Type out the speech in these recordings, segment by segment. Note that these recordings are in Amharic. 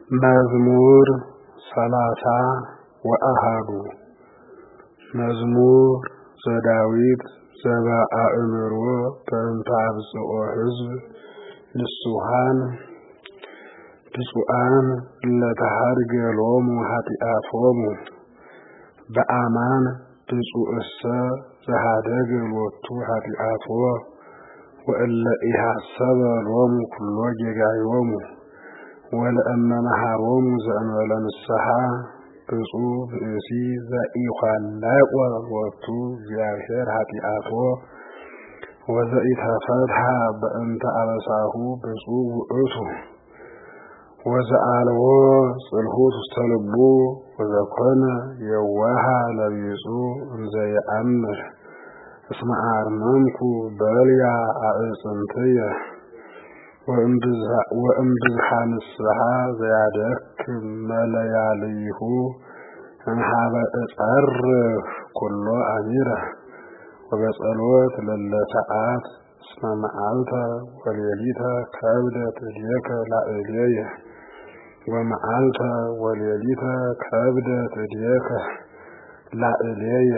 መዝሙር 30 ወአሐዱ መዝሙር ዘዳዊት ዘበአእምሮ በእንተ አብጽሖ ሕዝብ ንጹሐን ብፁዓን ለተሃድገ ሎሙ ኃጢአቶሙ በአማን ብፁዕሰ ዘሃደገ ሎቱ ኃጢአቶ ወእለ ኢሐሰበ ሎሙ ኩሎ ጌጋዮሙ ወለእመ መሃሮሙ ዘእንበለ ንስሐ ብፁዕ ብእሲ ዘኢኮለቆ ሎቱ እግዚአብሔር ኃጢአቶ ወዘኢተፈትሐ በእንተ አበሳሁ ብፁዕ ውእቱ ወዘአልቦ ጽልሑት ውስተ ልቡ ወዘኮነ የዋሃ ለቢጹ እንዘየአምር እስመ አርመምኩ በልያ አዕጽምትየ ወእምብዝኃ ንስሐ ዘያደክም መለያልይሁ እንሃበ እጸርፍ ኩሎ አሚረ ወበጸሎት ለለሰዓት እስመ መዓልተ ወሌሊተ ከብደት እዴከ ላዕሌየ ወመዓልተ ወሌሊተ ከብደት እዴከ ላዕሌየ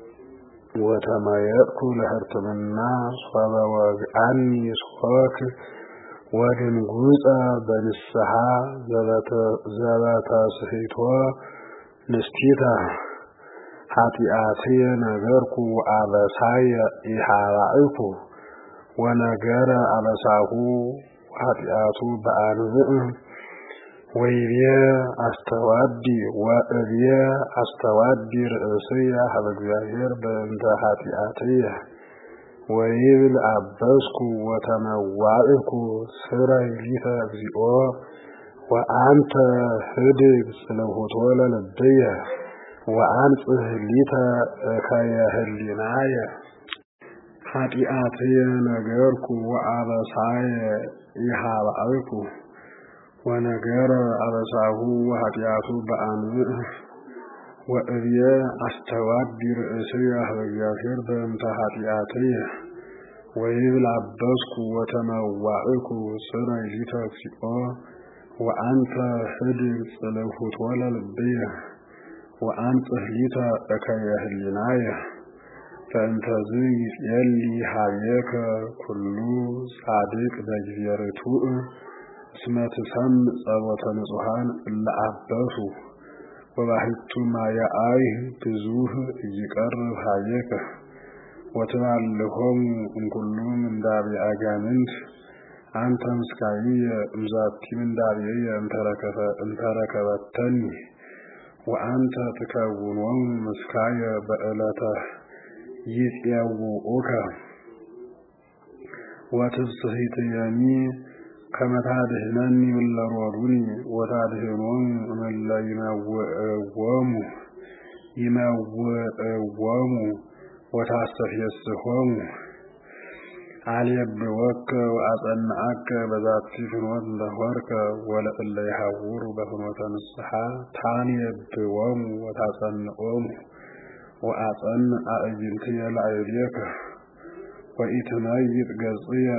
ወተመየጥኩ ለሕርትምና ሶበ ወግአኒ ሶክ ወድንጉፀ በንስሐ ዘበተስሕቶ ንስቲተ ኃጢአትየ ነገርኩ አበሳየ ኢሃባእኩ ወነገረ አበሳሁ ኃጢአቱ በአንብዕ ወይቤ አስተዋዲ ወእብየ አስተዋዲ ርእስየ ሀበ እግዚአብሔር በእንተ ኃጢአትየ ወይብል አበስኩ ወተመዋዕኩ ስረይ ሊተ እግዚኦ ወአንተ ህድግ ጽልሑቶ ለልብየ ወአንጽሕ ሊተ እከየ ህሊናየ ኃጢአትየ ነገርኩ ወአበሳየ ኢሃባእኩ ወነገረ አበሳሁ ኃጢአቱ በአንብዕ ወእብየ አስተዋዲ ርእስየ ሀበ እግዚአብሔር በእንተ ኃጢአትየ ወይብል አበስኩ ወተመዋዕኩ ስረይ ሊተ እግዚኦ ወአንተ ህድግ ጽልሑቶ ለልብየ ወአንጽሕ ሊተ እከየ ህሊናየ ፈእንተዝ ይጼሊ ሀቤከ ኩሉ ጻድቅ በጊዜ ርቱዕ እስመ ትሰምዕ ጸሎተ ንጹሐን እለ አበሱ ወባሕቱ ማያአይህ ብዙኅ ኢይቀርብ ሀቤከ ወትባልሖሙ እምኩሉ ምንዳቤ አጋንንት አንተ ምስካየ እምዛቲ ምንዳቤየ እንተረከበተኒ ወአንተ ትከውኖሙ ምስካየ በዕለተ ይፄውዑከ ወትብጽሕትየኒ ከመ ታድኅነኒ እምእለ ሮዱኒ ወታድኅኖሙ እምእለ ይመውዕዎሙ ወታስተፍስሖሙ አልየብወከ ወአጸንዐከ በዛቲ ፍኖት እንተ ሖርከ ወለእለ ይሐውሩ በፍኖተ ንስሐ ታንየብዎሙ ወታጸንዖሙ ወአጸንዕ አዕይንትየ ላዕሌከ ወኢትመይጥ ገጽየ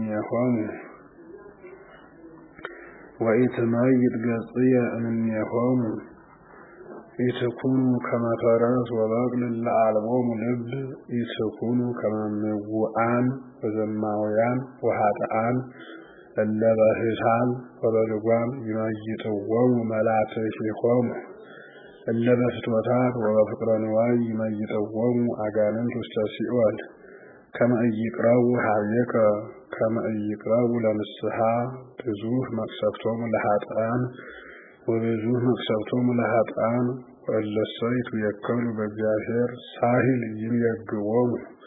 እምኔሆሙ ኢትኩኑ ከመ ፈረስ ወበቅል ለአልቦሙ ልብ ኢትኩኑ ከመ ምውዓን ወዘማውያን ወኃጥኣን እለ በሂሳብ ወበልጓም ይመይጥዎሙ መላትሒሆሙ እለ በፍትወታት ወበፍቅረ ንዋይ ይመይጥዎሙ አጋንንት ውስተ ሲኦል ከመ ኢይቅረቡ ሀቤከ ከመ ኢይቅረቡ ለንስሐ ብዙኅ መቅሰፍቶሙ ለኃጥኣን ወብዙኅ መቅሰፍቶሙ ለኃጥኣን ወእለሰ ይትወከሉ በእግዚአብሔር ሳሂል ይምየግቦሙ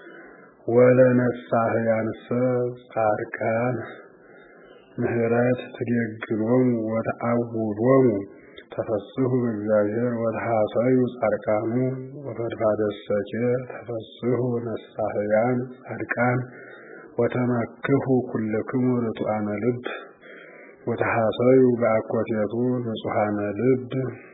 ወለነሳህያንሰ ጻድቃን ምህረት ትዴግኖሙ ወተአውዶሙ ተፈስሑ በእግዚአብሔር ወተሐሰዩ ጻድቃኑ ወፈድፋደሰኬ ተፈስሑ ነሳህያን ጻድቃን ወተመክሑ ኩልክሙ ርቱዓነ ልብ ወተሐሰዩ በአኮቴቱ ንጹሐነ ልብ